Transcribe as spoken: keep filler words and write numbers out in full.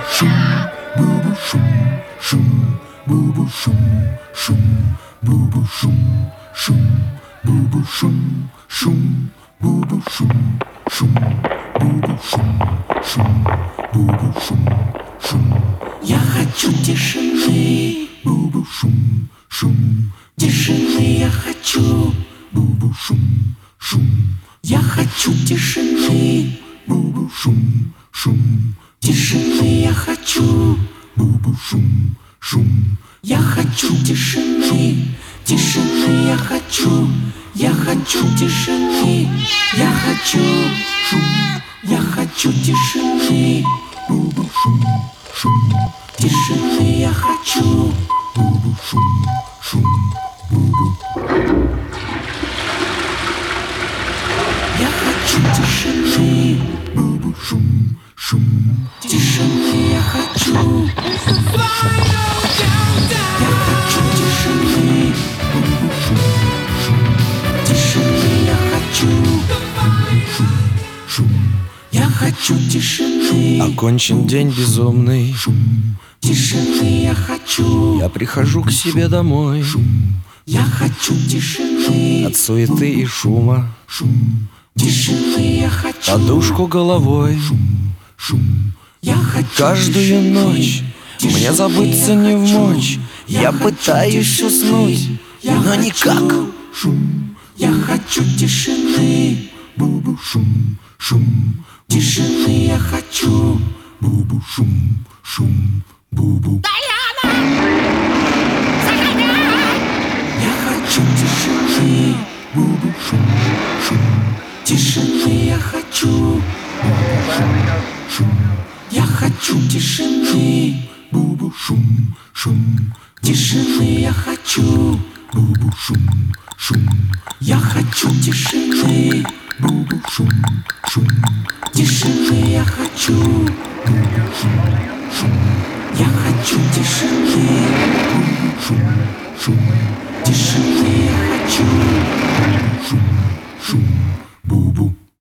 шум, бу-бу шум, шум, бу-бу шум, шум, бу-бу шум, шум, бу-бу шум, шум, бу-бу шум, шум, бу-бу шум, шум, бу-бу шум, шум. Я хочу тишины, бу-бу шум, шум, тишины я хочу. бу-бу шум, шум, Я хочу тишины, бу-бу шум, шум, тишины я хочу. бу-бу шум, шум. Я хочу тишины, тишины я хочу. Я хочу тишины, я хочу. Шум, Я хочу тишины, бу-бу шум, шум, тишины я хочу. бу-бу шум, шум, бу-бу. Я хочу тишины, Бу-бу шум, шум, тишины я хочу. Я хочу тишины, бу-бу шум, шум, тишины я хочу. шум, шум, Я хочу тишины, Окончен день безумный, шум, тишины я хочу. я прихожу к себе домой Я хочу тишины, от суеты и шума, шум, тишины я хочу. подушку головой. шум, Я хочу Каждую тишины, ночь тишины мне забыться я не в хочу. мочь. Я хочу пытаюсь тишины, уснуть, я но хочу. никак. шум, Я хочу тишины, бу-бу шум, шум, тишины я хочу. бу-бу шум, шум, бу-бу. Я хочу тишины, Бу-бу шум, шум, тишины я хочу. шум, Я хочу тишины, бу-бу шум, шум, тишины я хочу. бу-бу шум, шум, Я хочу тишины, бу-бу шум, шум, тишины я хочу. шум, Я хочу тишины, шум, шум, тишины я хочу. шум, шум, бу-бу.